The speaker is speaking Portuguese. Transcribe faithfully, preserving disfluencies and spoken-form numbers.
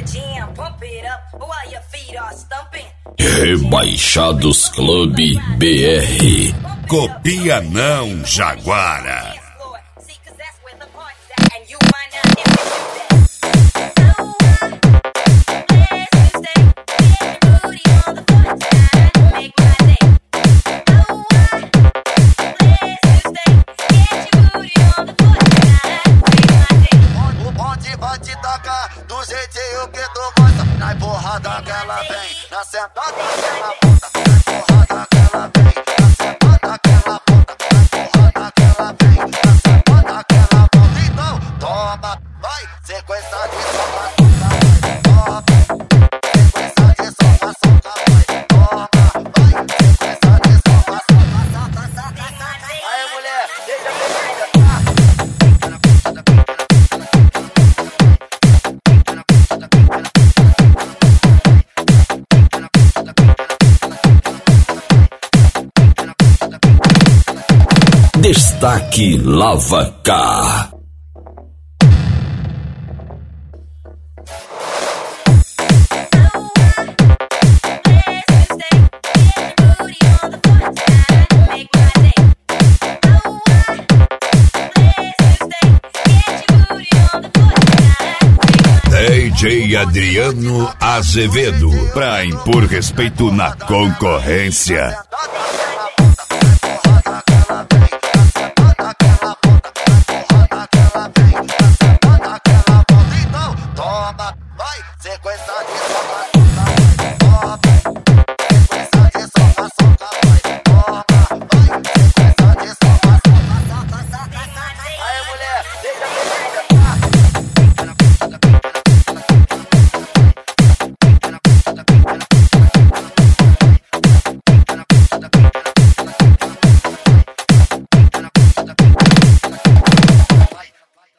Rebaixados Club B R. Copia não, Jaguara. Pode tocar do jeitinho que tu gosta. Na porrada que ela vem, na sentada que ela bota. Na porrada que ela vem, na sentada que ela bota. Na porrada que ela vem, na sentada que ela bota. Então toma, vai, sequência de soca, soca, toma. Sequência de soca, soca, vai. Toma, vai, sequência de soca, soca, soca, soca. Aí mulher, deixa eu ver. Destaque Lava Cá. D J Adriano Azevedo, pra impor respeito na concorrência. Toma, vai, sequência de soca.